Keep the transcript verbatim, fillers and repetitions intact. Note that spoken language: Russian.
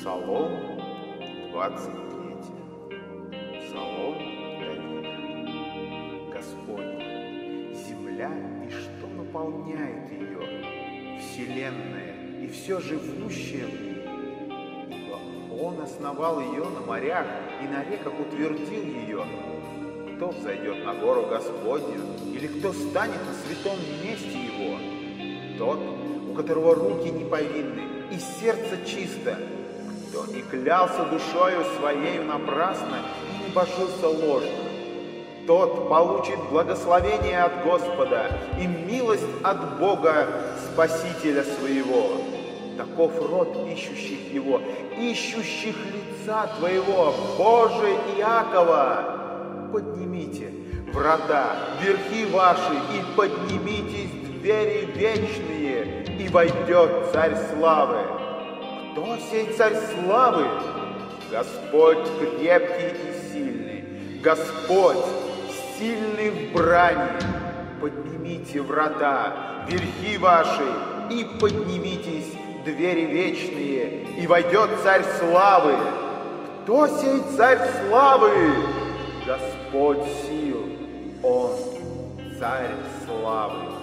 Псалом двадцать три. Псалом Давида. Господь, земля и что наполняет ее, вселенная и все живущее в ней. Ибо Он основал ее на морях и на реках утвердил ее. Кто взойдет на гору Господню, или кто станет на святом месте Его? Тот, у которого руки не повинны и сердце чисто, кто не клялся душою своею напрасно и не божился ложно. Тот получит благословение от Господа и милость от Бога Спасителя своего. Таков род ищущих Его, ищущих лица Твоего, Боже Иакова. Поднимите врата, верхи ваши, и поднимитесь двери вечные, и войдет Царь Славы. Кто сей Царь Славы? Господь крепкий и сильный, Господь сильный в брани. Поднимите врата, верхи ваши, и поднимитесь двери вечные, и войдет Царь Славы. Кто сей Царь Славы? Господь сил, Он Царь Славы.